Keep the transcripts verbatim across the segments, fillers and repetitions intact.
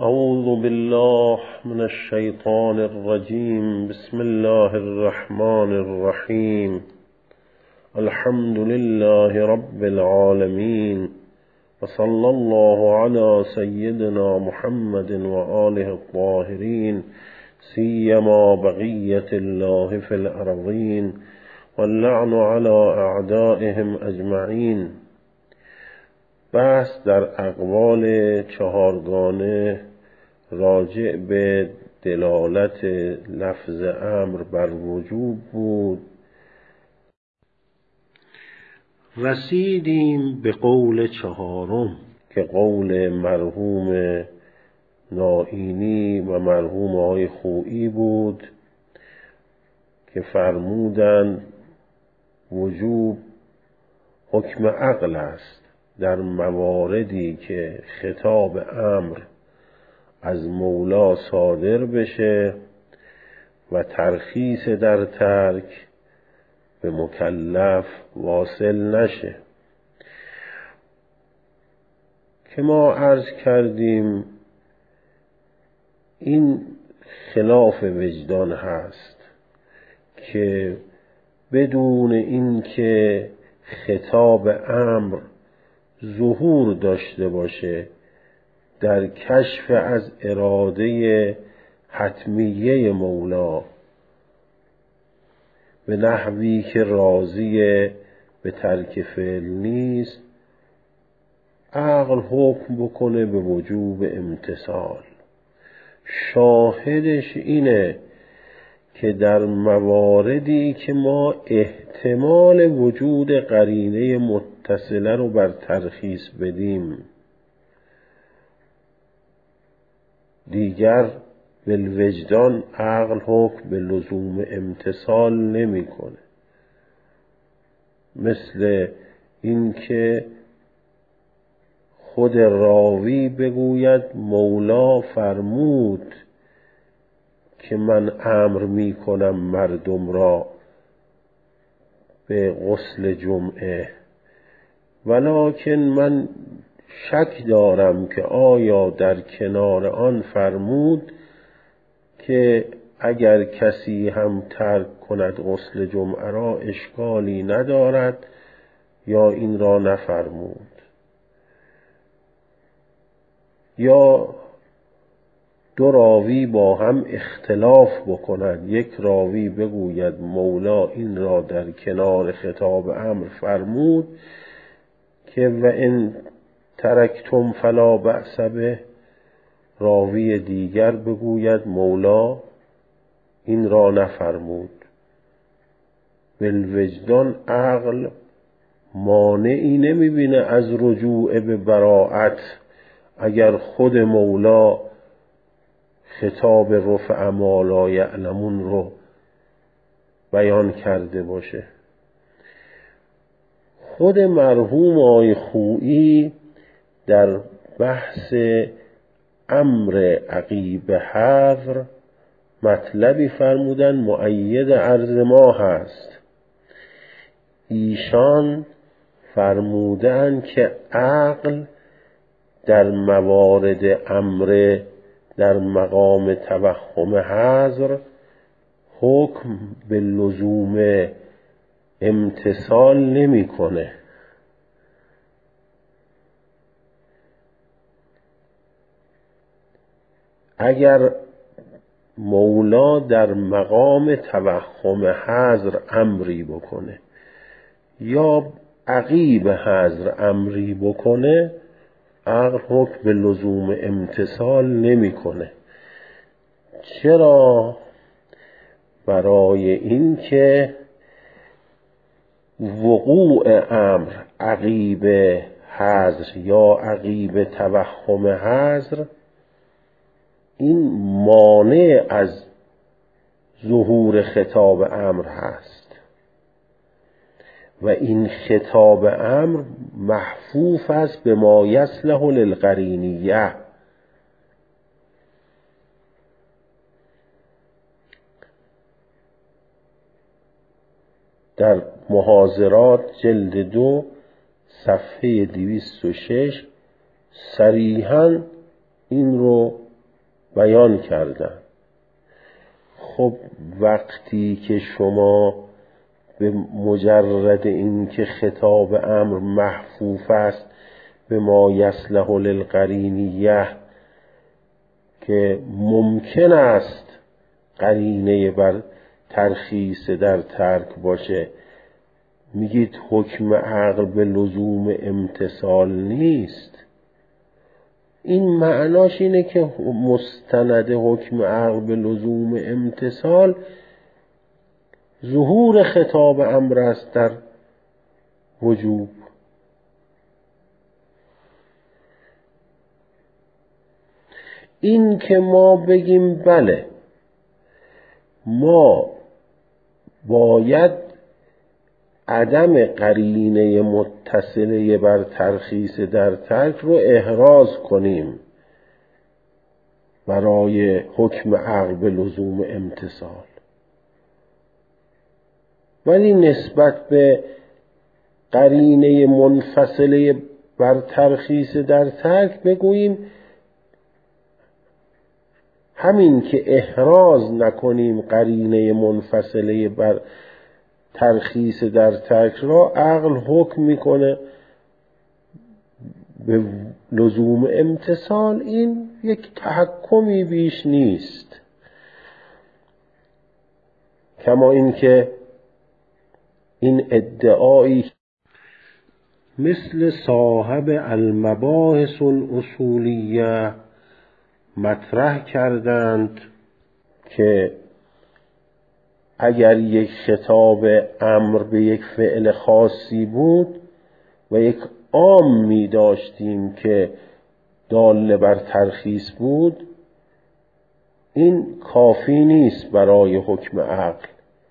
أعوذ بالله من الشيطان الرجيم. بسم الله الرحمن الرحيم. الحمد لله رب العالمين، وصلى الله على سيدنا محمد وآله الطاهرين، سيما بقية الله في الأرضين، واللعن على أعدائهم أجمعين. بحث در اقوال چهارگانه راجع به دلالت لفظ امر بر وجوب بود. رسیدیم به قول چهارم که قول مرحوم نائینی و مرحوم آقای خویی بود که فرمودند وجوب حکم عقل است در مواردی که خطاب امر از مولا صادر بشه و ترخیص در ترک به مکلف واصل نشه. که ما عرض کردیم این خلاف وجدان هست که بدون اینکه خطاب امر ظهور داشته باشه در کشف از اراده حتمیه مولا به نحوی که راضی به ترک فعل نیست، عقل حکم بکنه به وجوب امتثال. شاهدش اینه که در مواردی که ما احتمال وجود قرینه متصله رو بر ترخیص بدیم، دیگر بالوجدان عقل حکم به لزوم امتثال نمی کنه. مثل اینکه خود راوی بگوید مولا فرمود که من امر می کنم مردم را به غسل جمعه، ولکن من شک دارم که آیا در کنار آن فرمود که اگر کسی هم ترک کند غسل جمعه را اشکالی ندارد یا این را نفرمود. یا دو راوی با هم اختلاف بکنند، یک راوی بگوید مولا این را در کنار خطاب امر فرمود که و ان ترکتم فلا بأس به، راوی دیگر بگوید مولا این را نفرمود. بالوجدان عقل مانعی نمیبینه از رجوع به براءت اگر خود مولا خطاب رفع ما لا یعلمون رو بیان کرده باشه. خود مرحوم آقای خویی در بحث امر عقیب حذر مطلبی فرمودن مؤید عرض ما هست. ایشان فرمودن که عقل در موارد امر در مقام توهم حذر حکم به لزوم امتثال نمی کنه. اگر مولا در مقام توهم حذر امری بکنه یا عقیب حذر امری بکنه، عقل حکم به لزوم امتثال نمی کنه. چرا؟ برای این که وقوع امر عقیب حذر یا عقیب توهم حذر این مانع از ظهور خطاب امر هست و این خطاب امر محفوف است به ما یصلح للقرینیه. در محاضرات جلد دو صفحه دویست و شش صریحاً این رو بیان کردن. خب وقتی که شما به مجرد این که خطاب امر محفوف است به ما یصلح للقرینیه که ممکن است قرینه بر ترخیص در ترک باشه، میگید حکم عقل به لزوم امتثال نیست. این معناش اینه که مستند حکم عقل به لزوم امتثال ظهور خطاب امر است در وجوب. این که ما بگیم بله ما باید عدم قرینه متصله بر ترخیص در ترک رو احراز کنیم برای حکم عقل به لزوم امتثال، ولی نسبت به قرینه منفصله بر ترخیص در ترک بگوییم همین که احراز نکنیم قرینه منفصله بر ترخیص در ترک را، عقل حکم میکنه به لزوم امتثال. این یک تحکمی بیش نیست، کما این که این ادعایی مثل صاحب المباحث الاصولیه مطرح کردند که اگر یک خطاب امر به یک فعل خاصی بود و یک عامی داشتیم که دال بر ترخیص بود، این کافی نیست برای حکم عقل.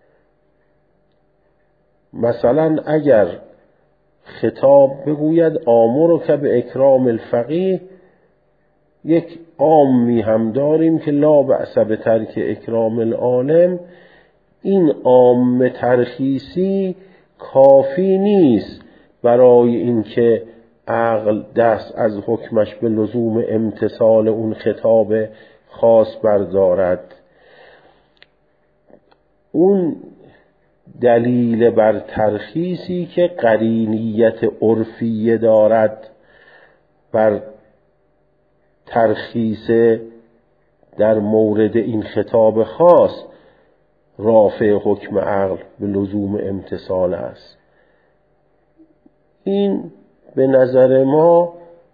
مثلا اگر خطاب بگوید آمرک به اکرام الفقیه، یک عامی هم داریم که لا بأس بترک اکرام العالم، این عام ترخیصی کافی نیست برای اینکه عقل دست از حکمش به لزوم امتثال اون خطاب خاص بردارد. اون دلیل بر ترخیصی که قرینیت عرفیه دارد بر ترخیص در مورد این خطاب خاص، رافع حکم عقل به لزوم امتثال است. این به نظر ما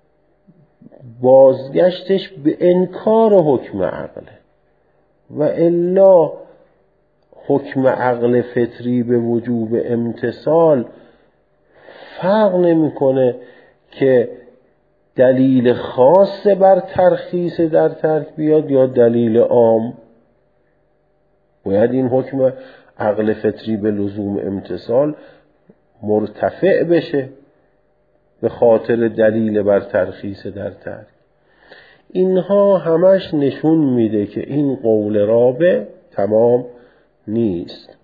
بازگشتش به انکار حکم عقله، و الا حکم عقل فطری به وجوب امتثال فرق نمیکنه که دلیل خاص بر ترخیص در ترک بیاد یا دلیل عام. باید این حکم عقل فطری به لزوم امتثال مرتفع بشه به خاطر دلیل بر ترخیص در ترک. اینها همش نشون میده که این قول رابع تمام نیست.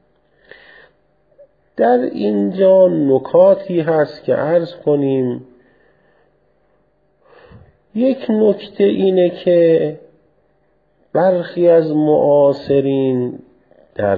در اینجا نکاتی هست که عرض کنیم. یک نکته اینه که برخی از معاصرین در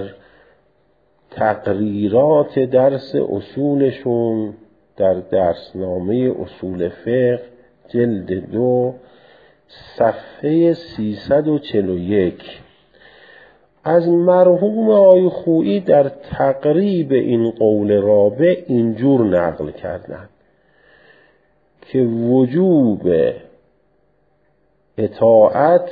تقریرات درس اصولشون در درسنامه اصول فقه جلد دو صفحه سیصد و چهل و یک از مرحوم آقای خویی در تقریب این قول رابع اینجور نقل کردند که وجوب اطاعت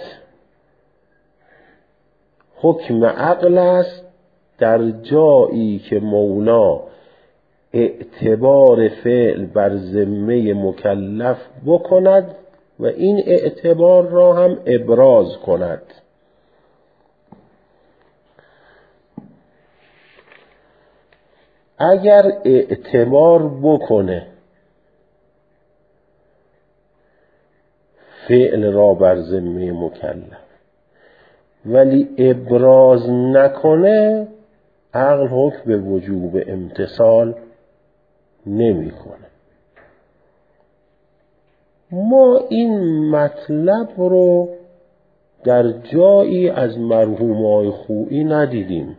حکم عقل است در جایی که مولا اعتبار فعل بر ذمه مکلف بکند و این اعتبار را هم ابراز کند. اگر اعتبار بکنه فعل را بر ذمه مکلف ولی ابراز نکنه، عقل حکم به وجوب امتثال نمی کنه. ما این مطلب رو در جایی از مرحومای خویی ندیدیم،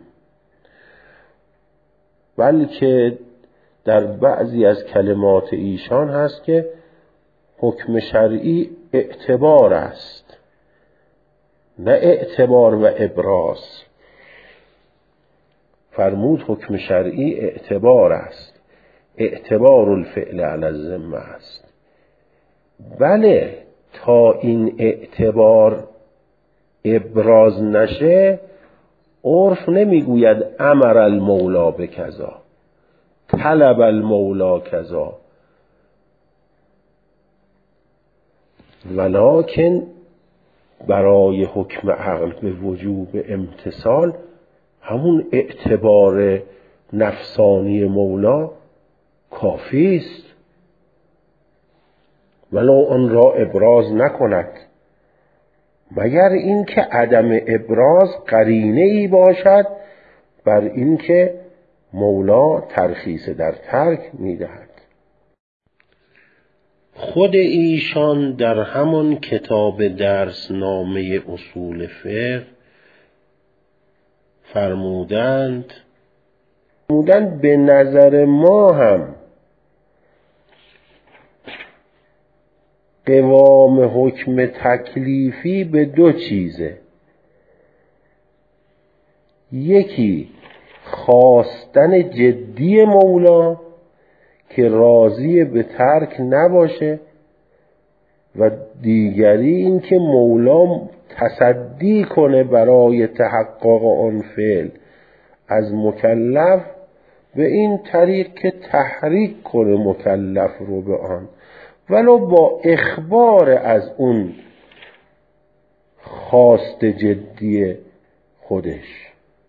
بلکه در بعضی از کلمات ایشان هست که حکم شرعی اعتبار است، نه اعتبار و ابراز. فرمود حکم شرعی اعتبار است، اعتبار الفعل علی الذمه است. بله، تا این اعتبار ابراز نشه، عرف نمیگوید امر المولا بکذا، طلب المولا کذا، ولکن برای حکم عقل به وجوب امتثال همون اعتبار نفسانی مولا کافی است، ولو آن را ابراز نکند، مگر اینکه عدم ابراز قرینه ای باشد بر اینکه مولا ترخیص در ترک میدهد. خود ایشان در همان کتاب درس نامه اصول فقه فرمودند فرمودند به نظر ما هم قوام حکم تکلیفی به دو چیزه: یکی خواستن جدی مولا که راضی به ترک نباشه، و دیگری این که مولا تصدی کنه برای تحقق آن فعل از مکلف به این طریق که تحریک کنه مکلف رو به آن، ولو با اخبار از اون خواست جدی خودش.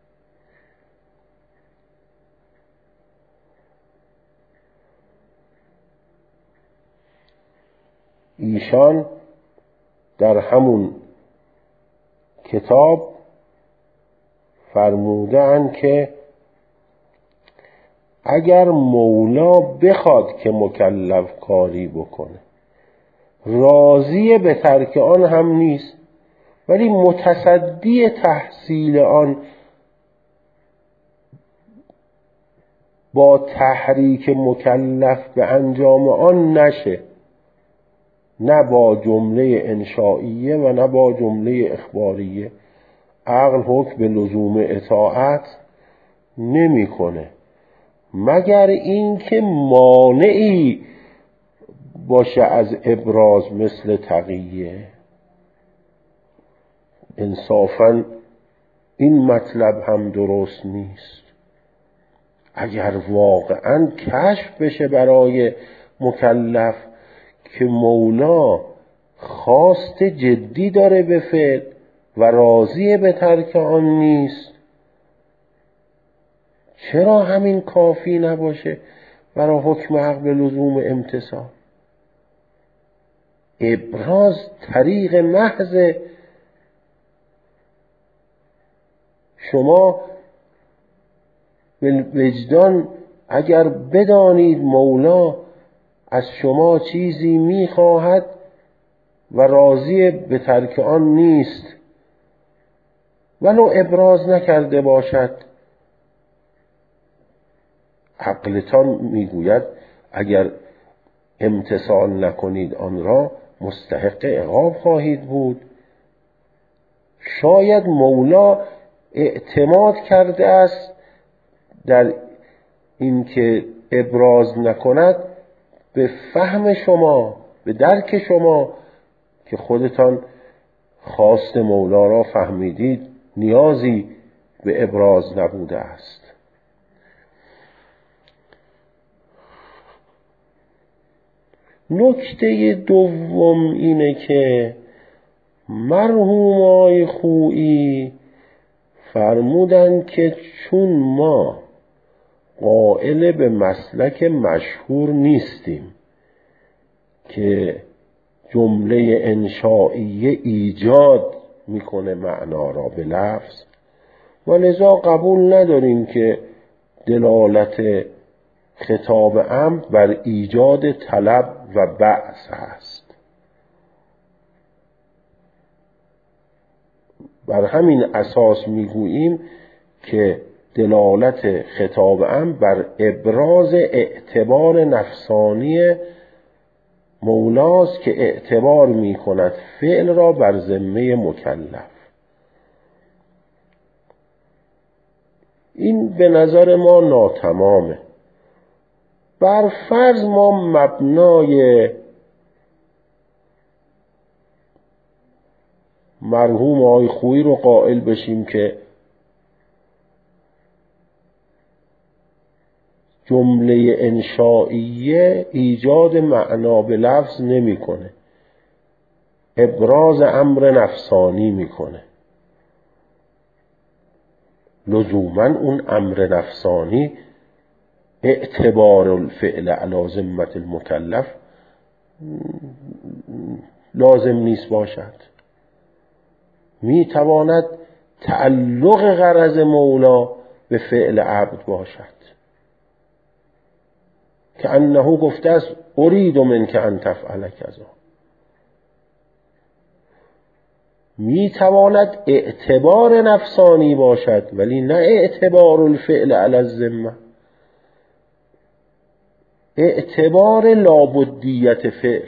ایشان در همون کتاب فرمودند که اگر مولا بخواد که مکلف کاری بکنه، راضی به ترک آن هم نیست، ولی متصدی تحصیل آن با تحریک مکلف به انجام آن نشه، نه با جمله انشائیه و نه با جمله اخباریه، عقل حکم به لزوم اطاعت نمی کنه، مگر اینکه مانعی باشه از ابراز مثل تقیه. انصافاً این مطلب هم درست نیست. اگر واقعاً کشف بشه برای مکلف که مولا خواست جدی داره به فعل و راضی به ترک آن نیست، چرا همین کافی نباشه برای حکم عقل لزوم امتثال؟ ابراز طریق محض. شما وجدان اگر بدانید مولا از شما چیزی میخواهد و راضی به ترک آن نیست، ولو ابراز نکرده باشد، عقلتان میگوید اگر امتثال نکنید آن را مستحق عقاب خواهید بود. شاید مولا اعتماد کرده است در اینکه ابراز نکند به فهم شما، به درک شما، که خودتان خواست مولا را فهمیدید، نیازی به ابراز نبوده است. نکته دوم اینه که مرحومای خویی فرمودند که چون ما قائل به مسلک مشهور نیستیم که جمله انشائیه ایجاد میکنه معنا را به لفظ، و لذا قبول نداریم که دلالت خطاب امر بر ایجاد طلب و بعث است. بر همین اساس میگوییم که دلالت خطاب امر بر ابراز اعتبار نفسانی مولاست که اعتبار می کند فعل را بر ذمه مکلف. این به نظر ما ناتمامه. بر فرض ما مبنای مرحوم آقای خویی رو قائل بشیم که جمله انشائیه ایجاد معنا به لفظ نمی کنه، ابراز امر نفسانی میکنه. لزوما اون امر نفسانی اعتبار الفعل علی ذمة المکلف لازم نیست باشد. میتواند تعلق غرض مولا به فعل عبد باشد که انه گفته است ارید منک ان تفعل کذا. میتواند اعتبار نفسانی باشد ولی نه اعتبار الفعل علی الذمه، اعتبار لابدیت فعل،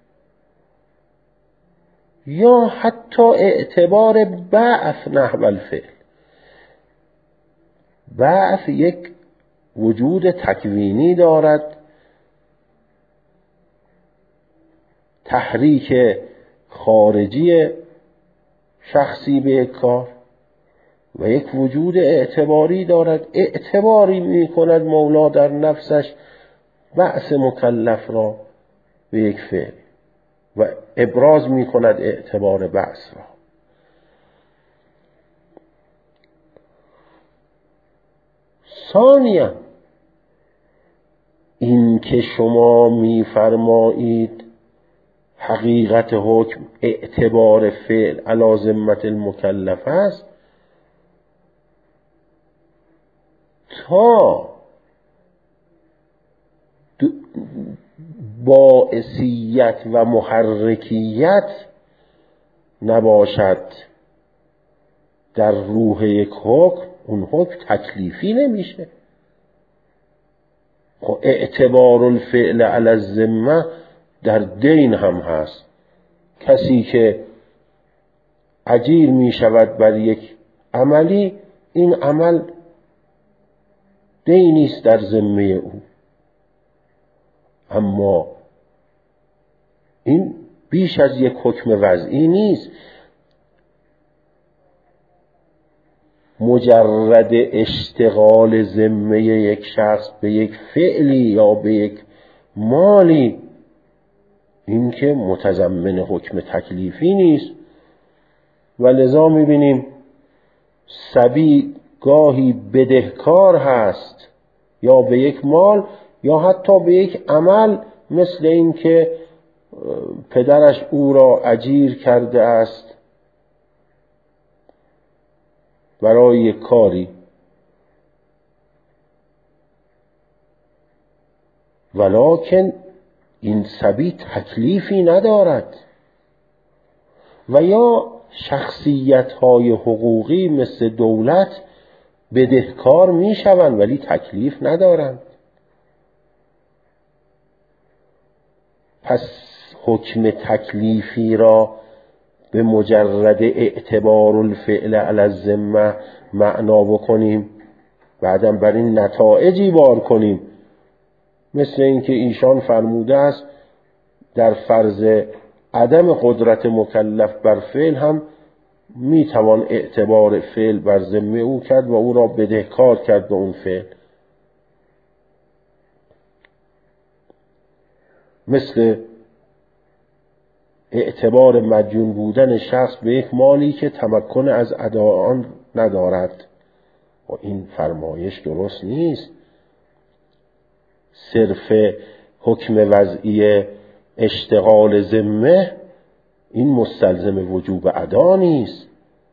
یا حتی اعتبار بعث نحو الفعل. بعث یک وجود تکوینی دارد، تحریک خارجی شخصی به یک کار، و یک وجود اعتباری دارد، اعتباری می کند مولا در نفسش بعث مکلف را به یک فعل و ابراز می کند اعتبار بعث را. ثانیاً این که شما می فرمایید حقیقت حکم اعتبار فعل علی ذمة المکلف است، تا باعثیت و محرکیت نباشد در روح یک حکم، اون حکم تکلیفی نمیشه. خب اعتبار الفعل علی الذمه در دین هم هست. کسی که اجیر می شود بر یک عملی، این عمل دینی است در ذمه او، اما این بیش از یک حکم وضعی نیست. مجرد اشتغال ذمه یک شخص به یک فعلی یا به یک مالی، این که متضمن حکم تکلیفی نیست. و لذا می‌بینیم صبی گاهی بدهکار هست یا به یک مال یا حتی به یک عمل، مثل این که پدرش او را اجیر کرده است برای یک کاری، ولکن این صبی تکلیفی ندارد. و یا شخصیت‌های حقوقی مثل دولت بدهکار می‌شوند ولی تکلیف ندارند. پس حکم تکلیفی را به مجرد اعتبار الفعل علی الذمه معنا بکنیم، بعدم بر این نتایجی بار کنیم، مثل اینکه ایشان فرموده است در فرض عدم قدرت مکلف بر فعل هم میتوان اعتبار فعل بر ذمه او کرد و او را بدهکار کرد به اون فعل، مثل اعتبار مدیون بودن شخص به یک مالی که تمکن از اداء آن ندارد. و این فرمایش درست نیست. صرف حکم وضعی اشتغال ذمه این مستلزم وجوب ادا نیست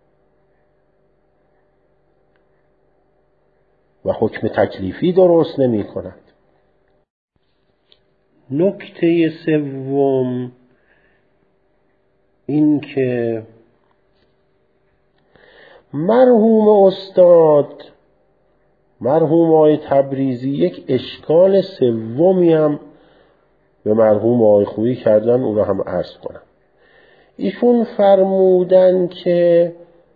و حکم تکلیفی درست نمی کند. نکته سوم این که مرحوم استاد مرحوم آقای تبریزی یک اشکال سومی هم به مرحوم آقای خویی کردن، او را هم عرض کنم. ایشون فرمودن که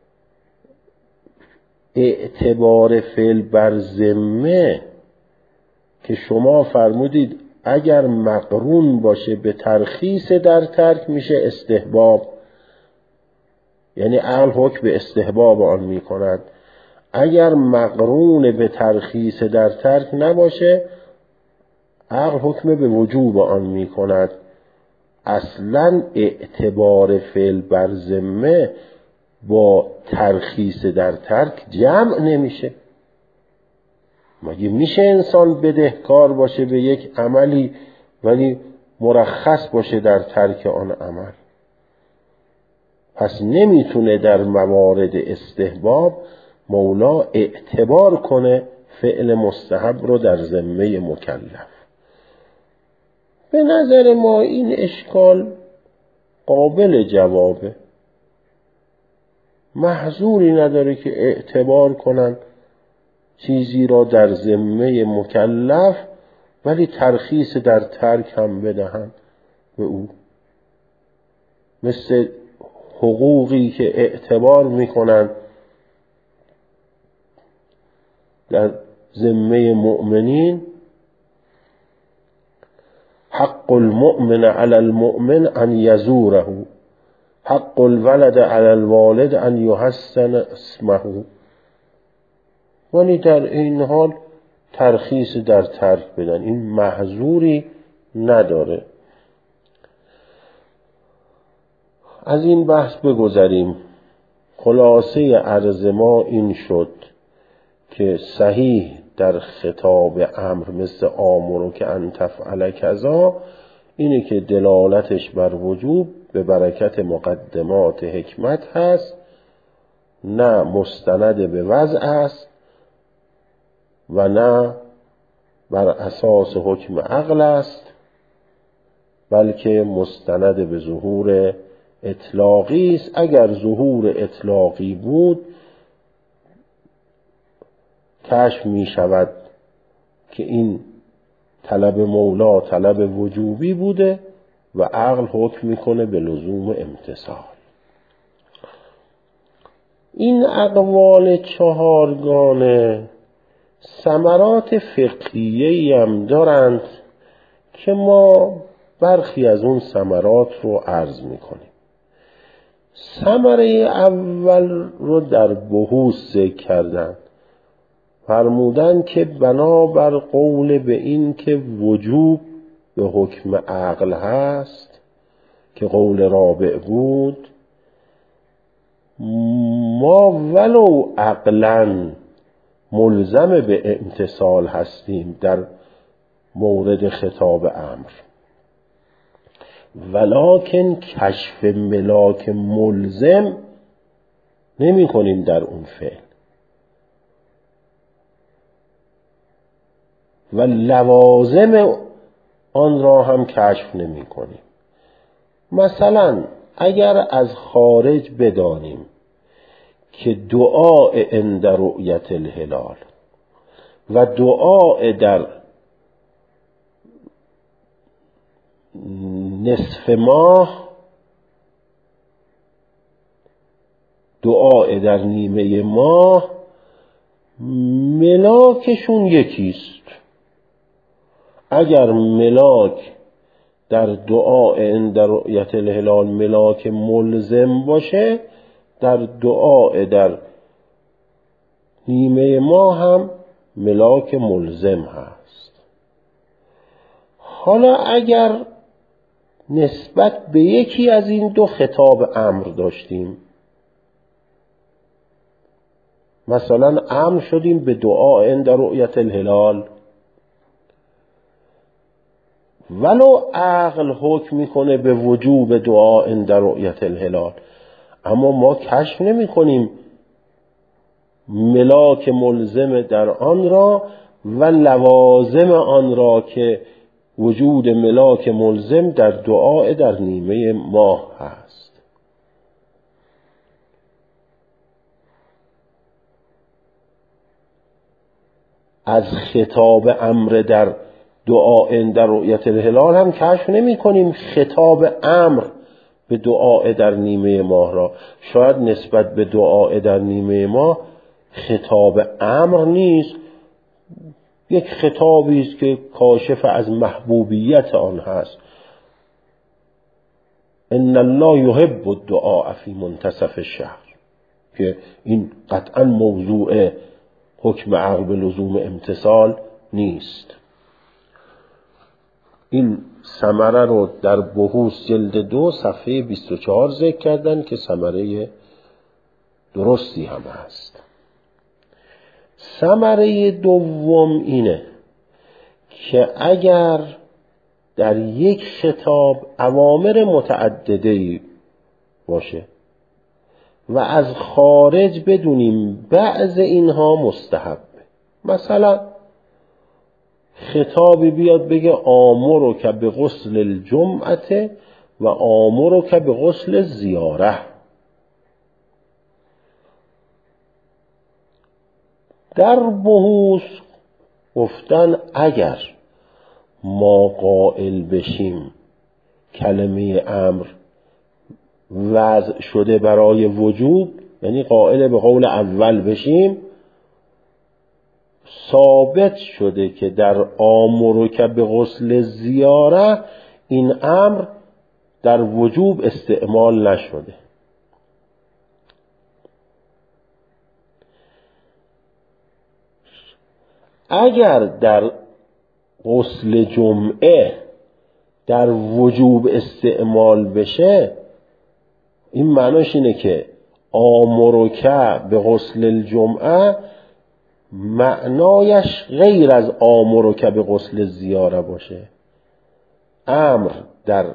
اعتبار فعل بر ذمه که شما فرمودید اگر مقرون باشه به ترخیص در ترک میشه استحباب، یعنی عقل حکم به استحباب آن میکند. اگر مقرون به ترخیص در ترک نباشه عقل حکم به وجوب آن میکند. اصلا اعتبار فعل بر ذمه با ترخیص در ترک جمع نمیشه. مگه میشه انسان بدهکار باشه به یک عملی ولی مرخص باشه در ترک آن عمل؟ پس نمیتونه در موارد استحباب مولا اعتبار کنه فعل مستحب رو در ذمه مکلف. به نظر ما این اشکال قابل جوابه، محظوری نداره که اعتبار کنن چیزی را در ذمه مکلف ولی ترخیص در ترک هم بدهن به او، مثل حقوقی که اعتبار میکنن در ذمه مؤمنین. حق المؤمن علی المؤمن ان یزوره، حق الولد علی الوالد ان یحسن اسمه، ولی در این حال ترخیص در ترک بدن. این محظوری نداره. از این بحث بگذریم. خلاصه عرض ما این شد که صحیح در خطاب امر مثل آمرو که ان تفعل کذا اینه که دلالتش بر وجوب به برکت مقدمات حکمت هست، نه مستند به وضع است و نه بر اساس حکم عقل است، بلکه مستند به ظهور اطلاقی است. اگر ظهور اطلاقی بود کشف می شود که این طلب مولا طلب وجوبی بوده و عقل حکم میکنه به لزوم امتثال. این اقوال چهارگانه ثمرات فقهیه‌ای هم دارند که ما برخی از اون ثمرات رو عرض میکنیم. ثمره اول رو در بحوث ذکر کردن، فرمودن که بنابر قول به این که وجوب به حکم عقل هست که قول رابع بود، ما ولو عقلاً ملزم به امتثال هستیم در مورد خطاب امر، ولکن کشف ملاک ملزم نمی کنیم در اون فعل و لوازم آن را هم کشف نمی کنیم. مثلا اگر از خارج بدانیم که دعا عند رؤیت الهلال و دعا در نصف ماه، دعا در نیمه ماه، ملاکشون یکیست. اگر ملاک در دعا عند رؤیت الهلال ملاک ملزم باشه، در دعا در نیمه ماه هم ملاک ملزم هست. حالا اگر نسبت به یکی از این دو خطاب امر داشتیم، مثلا امر شدیم به دعا عند رؤیت الهلال، ولو عقل حکم میکنه به وجوب دعا عند رؤیت الهلال، اما ما کشف نمی کنیم ملاک ملزم در آن را و لوازم آن را که وجود ملاک ملزم در دعا در نیمه ماه هست. از خطاب امر در دعا در رؤیت الهلال هم کشف نمی کنیم خطاب امر به دعا در نیمه ماه را. شاید نسبت به دعا در نیمه ماه خطاب امر نیست، یک خطابی است که کاشف از محبوبیت آن هست. ان الله یحب الدعاء فی منتصف الشهر، که این قطعا موضوع حکم عقل به لزوم امتثال نیست. این ثمره رو در بحوث جلد دو صفحه بیست و چهار ذکر کردن که ثمره درستی هم هست. ثمره دوم اینه که اگر در یک خطاب اوامر متعدده‌ای باشه و از خارج بدونیم بعض اینها مستحبه، مثلا خطابی بیاد بگه آمرک به غسل الجمعه و آمرک به غسل زیاره، در بحوث گفتن اگر ما قائل بشیم کلمه امر وضع شده برای وجوب، یعنی قائل به قول اول بشیم، ثابت شده که در آمرک به غسل زیاره این امر در وجوب استعمال نشده. اگر در غسل جمعه در وجوب استعمال بشه، این معناش اینه که آمرک به غسل الجمعه معنایش غیر از آمرک به غسل زیاره باشه. امر در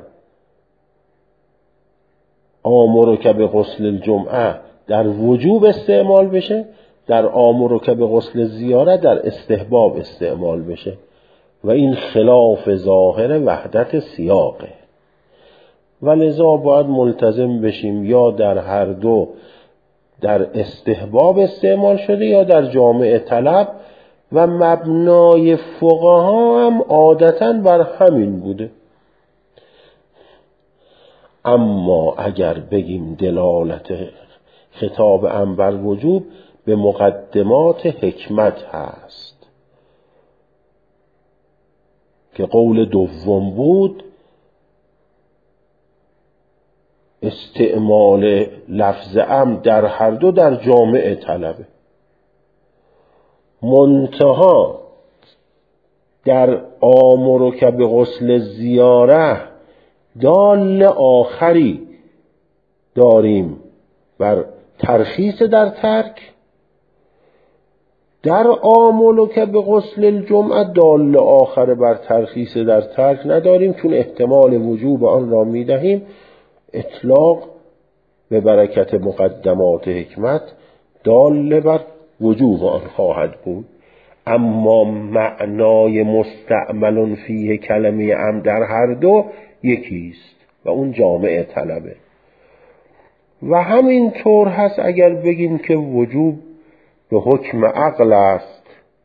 آمرک به غسل الجمعه در وجوب استعمال بشه، در آمرک به غسل زیاره در استحباب استعمال بشه و این خلاف ظاهر وحدت سیاقه و لذا باید ملتزم بشیم یا در هر دو در استحباب استعمال شده یا در جامع طلب، و مبنای فقها هم عادتاً بر همین بوده. اما اگر بگیم دلالت خطاب امر بر وجوب به مقدمات حکمت هست که قول دوم بود، استعمال لفظ امر در هر دو در جامع طلبه، منتها در آمرک به غسل زیاره دال آخری داریم بر ترخیص در ترک، در آمرک به غسل الجمعه دال آخر بر ترخیص در ترک نداریم، چون احتمال وجوب آن را میدهیم. اطلاق به برکت مقدمات حکمت دال بر وجوب آن خواهد بود. اما معنای مستعمل فیه کلمه امر در هر دو یکیست و اون جامع طلبه. و همین طور هست اگر بگیم که وجوب به حکم عقل است،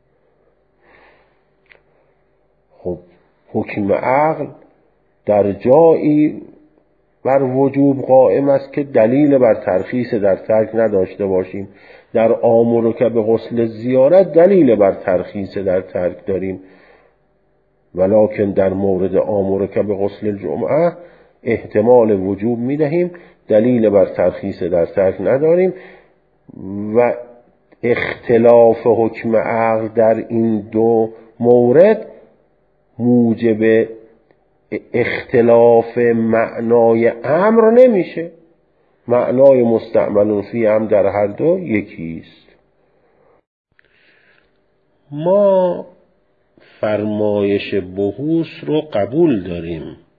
خب حکم عقل در جایی بر وجوب قائم است که دلیل بر ترخیص در ترک نداشته باشیم. در آمرک به غسل زیاره دلیل بر ترخیص در ترک داریم، ولکن در مورد آمرک به غسل الجمعه احتمال وجوب میدهیم، دلیل بر ترخیص در ترک نداریم. و اختلاف حکم عقل در این دو مورد موجب اختلاف معنای امر نمیشه. معنای مستعمل فی هم در هر دو یکیست. ما فرمایش بحوث رو قبول داریم،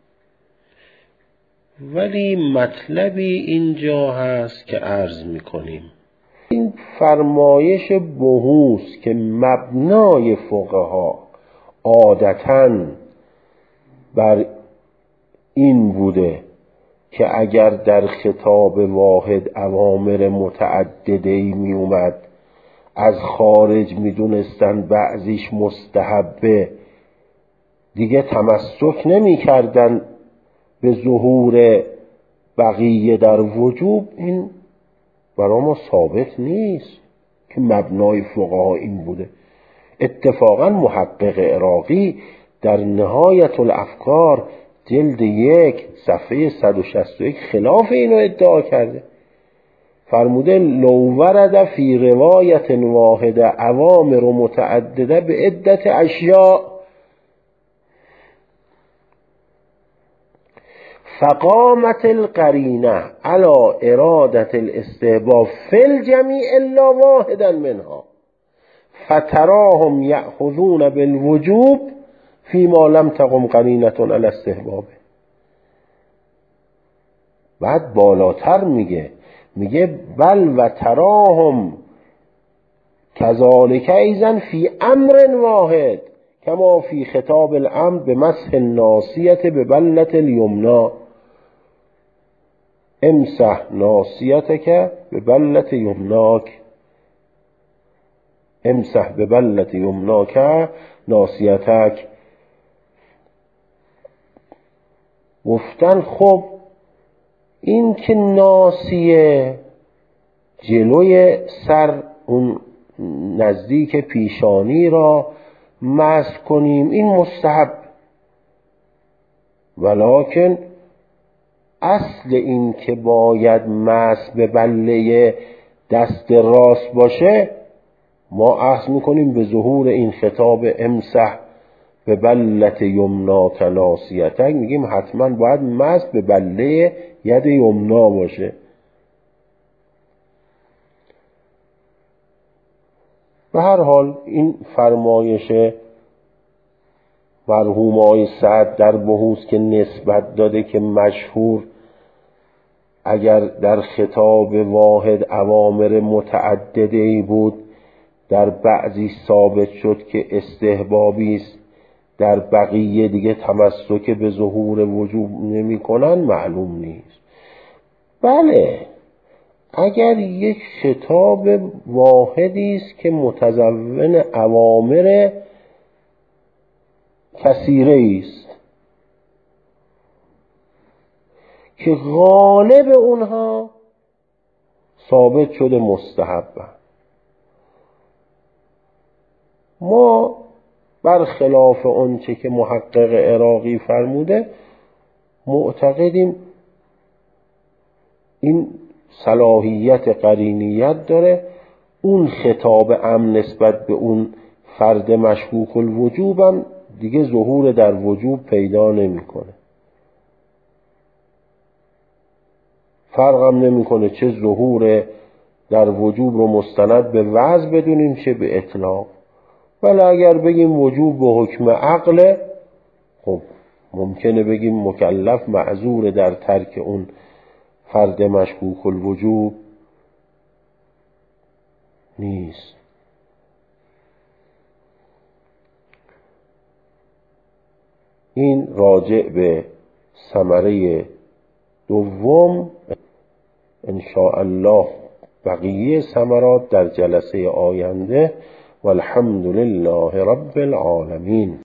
ولی مطلبی اینجا هست که عرض میکنیم. این فرمایش بحوث که مبنای فقها عادتاً بر این بوده که اگر در خطاب واحد اوامر متعدده‌ای می اومد از خارج میدونستن بعضیش مستحبه، دیگه تمسک نمی کردن به ظهور بقیه در وجوب، این برای ما ثابت نیست که مبنای فقها این بوده. اتفاقا محقق عراقی در نهایت الافکار جلد یک صفحه صد و شصت و یک خلاف اینو ادعا کرده. فرموده لو ورد فی روایت واحده اوامر متعدده به عدت اشیاء فقامت القرینه علی ارادت الاستحباب فی الجمیع الا واحدا منها فتراهم یأخذون بالوجوب فیما لم تقم قرینة علی استحباب. بعد بالاتر میگه میگه بل و تراهم کذالک ایضا فی امر واحد کما فی خطاب الامر به مسح الناصیه به بلة الیمنا امسح ناصیتک به بلة یمناک امسح به بلة یمناک ناصیتک. گفتن خب این که ناصیه جلوی سر اون نزدیک پیشانی را مسح کنیم این مستحب، ولکن اصل این که باید مسح به بله دست راست باشه ما اخذ میکنیم به ظهور این خطاب امسح به بلة یمناک ناصیتک، میگیم حتما باید مسح به بله ید یمنا باشه. به هر حال این فرمایش مرحوم آقای سعد در بحوث که نسبت داده که مشهور اگر در خطاب واحد اوامر متعدده‌ای بود در بعضی ثابت شد که استحبابی است، در بقیه دیگه تمسک به ظهور وجوب نمی کنن، معلوم نیست. بله اگر یک خطاب واحدی است که متضمن اوامر کثیره است که غالب اونها ثابت شده مستحبه، ما برخلاف آنچه که محقق عراقی فرموده معتقدیم این صلاحیت قرینیت داره، اون خطاب ام نسبت به اون فرد مشکوک الوجوب هم دیگه ظهور در وجوب پیدا نمیکنه. فرق هم نمیکنه چه ظهور در وجوب رو مستند به وضع بدونیم چه به اطلاق. ولی اگر بگیم وجوب به حکم عقل، خب ممکنه بگیم مکلف معذور در ترک اون فرد مشکوک الوجوب نیست. این راجع به ثمره دوم. ان شاء الله بقیه ثمرات در جلسه آینده. والحمد لله رب العالمین.